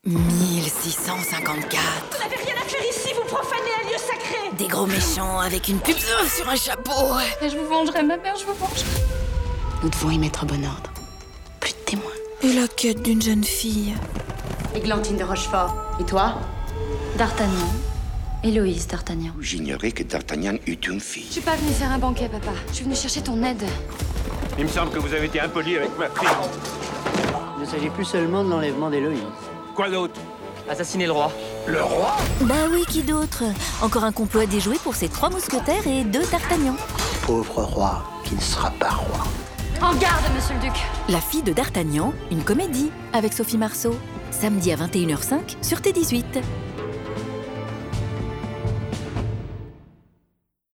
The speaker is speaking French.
1654. Vous n'avez rien à faire ici, vous profanez un lieu sacré. Des gros méchants avec une pub sur un chapeau. Et je vous vengerai, ma mère, je vous vengerai. Nous devons y mettre bon ordre. Plus de témoins. Et la quête d'une jeune fille. Églantine de Rochefort. Et toi? D'Artagnan. Héloïse d'Artagnan. J'ignorais que D'Artagnan eût une fille. Je suis pas venue faire un banquet, papa. Je suis venue chercher ton aide. Il me semble que vous avez été impoli avec ma fille. Il ne s'agit plus seulement de l'enlèvement d'Héloïse. Quoi d'autre? Assassiner le roi. Le roi? Bah oui, qui d'autre? Encore un complot à déjouer pour ces 3 mousquetaires et 2 d'Artagnan. Pauvre roi qui ne sera pas roi. En garde, monsieur le duc. La fille de D'Artagnan, une comédie avec Sophie Marceau. Samedi à 21h05 sur T18.